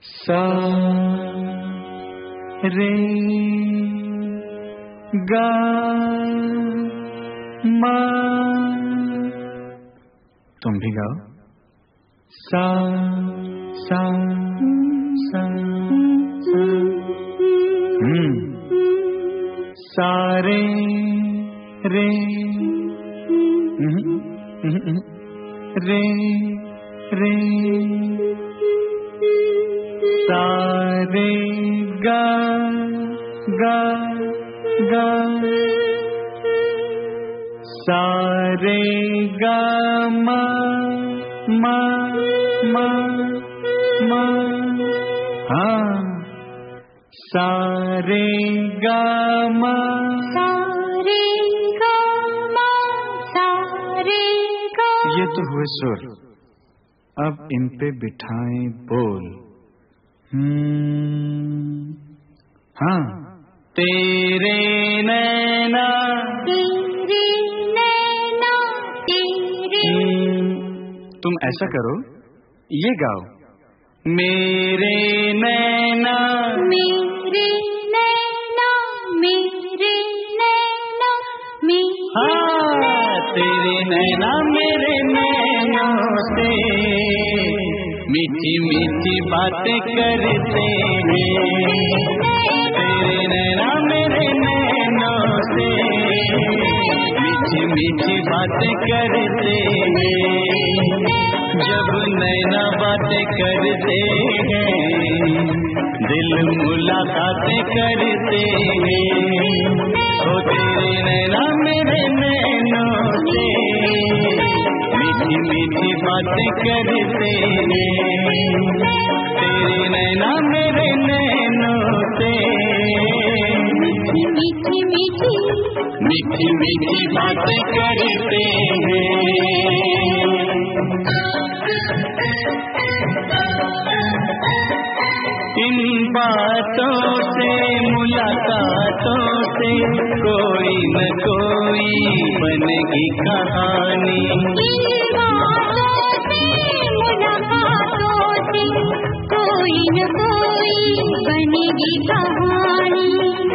सा रे गा मा। तुम भी गाओ। सा सा सा सा। सारे रे रे रे। सारे गा गा गा। सारे गा मा मा मा मा। हाँ, सारे गा मा सारे गा मा सारे गा। ये तो हुए सुर, अब इन पे बिठाएं बोल। हाँ, तेरे नैना तेरे नैना तेरे। तुम ऐसा करो, ये गाओ। मेरे नैना मेरे नैना मेरे नैना मेरे। हाँ, तेरे नैना मेरे नैनों से मीठी मीठी बातें करते हैं। तेरे नैना मेरे नैनों से मीठी मीठी बातें करते हैं। जब नैना बातें करते हैं, दिल मुलाकातें करते हैं। ओ तेरे नैना मेरे नैनों से मीठी मीठी बातें करते हैं। तेरे नैना मेरे नैनों से मीठी मीठी मीठी मीठी बातें करते हैं। इन बातों से मुलाकातों से कोई न कोई बनेगी कहानी। इन बातों से मुलाकातों से कोई न कोई बनेगी कहानी।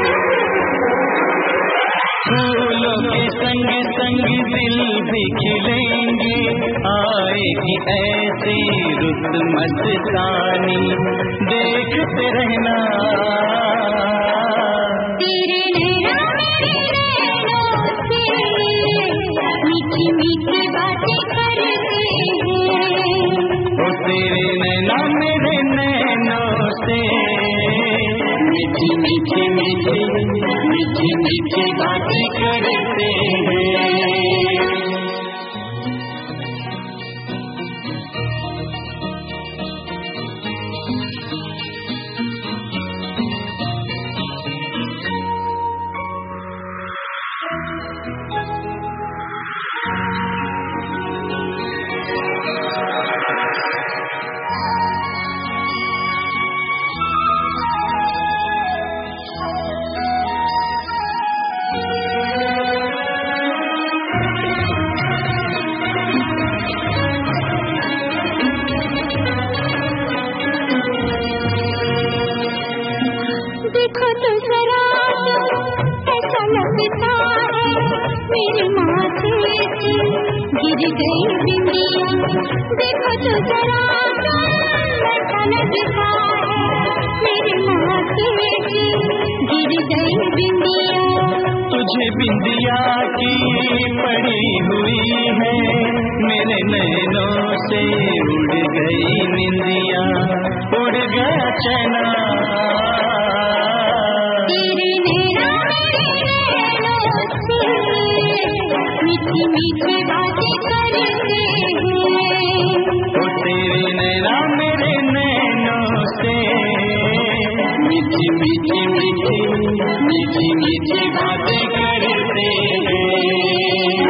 फूलों के संग संग दिल भी खिलेंगे, आएगी ऐसी रुत मस्तानी। देखते रहना तेरे नैना मेरे नैनों से मीठी मीठी बातें करते हैं। ओ तेरे नैना मेरे नैनों से मीठी मीठी मीठी मीठी मीठी बातें करते हैं। देखो तो जरा ऐसा लगता है मेरे माथे से गिर गई बिंदिया। देखो तो जरा ऐसा लगता है मेरे माथे से गिर गई बिंदिया। तुझे बिंदिया की पड़ी हुई है, मेरे नैनों से उड़ गई निंदिया। उड़ गया चैना मीठी मीठी बातें करते हैं। ओ तेरे नैना मेरे नैनों से मीठी मीठी मीठी मीठी मीठी बातें करते हैं।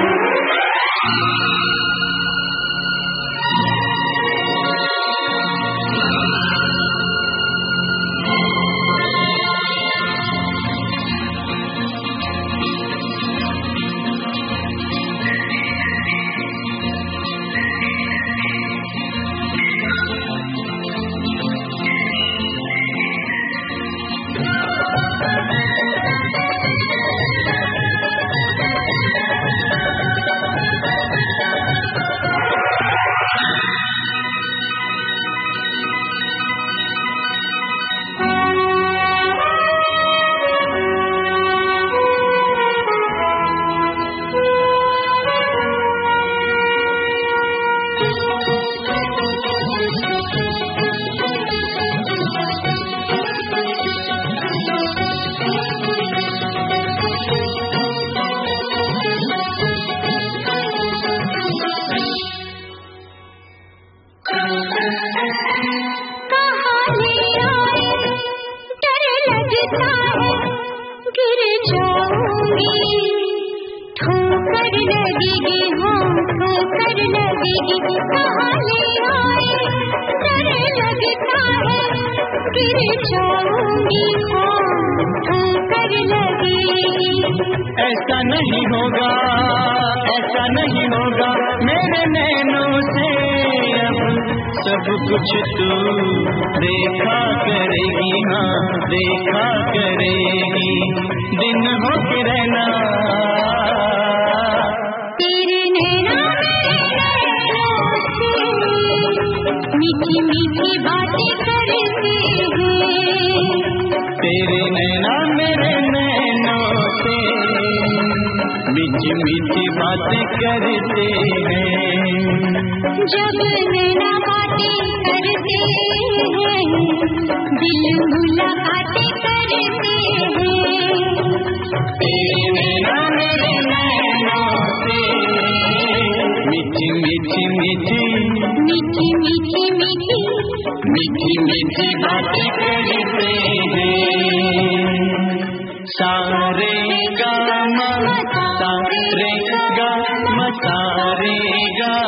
लगता है गिर जाऊंगी, ठोकर लगेगी, हाँ ठोकर लगेगी, कहाँ ले आए डर लगता है गिर जाऊंगी, हाँ ठोकर लगेगी। ऐसा नहीं होगा, ऐसा नहीं होगा, मेरे नैनों से अब सब कुछ तू देखा करेगी, हाँ देखा करेगी, दिन हो के रहना तेरे नैना मीठी मीठी बातें करते हैं, तेरे नैना मेरे नैनों से मीठी मीठी बातें करते हैं। जब नैना बातें करते हैं, दिल मुलाकातें करते हैं, तेरे नैना मेरे नैनों से मीठी मीठी मीठी मीठी मीठी मीठी मीठी मीठी बातें करते हैं। सारे गा मा, सारे गा मा, सारे गा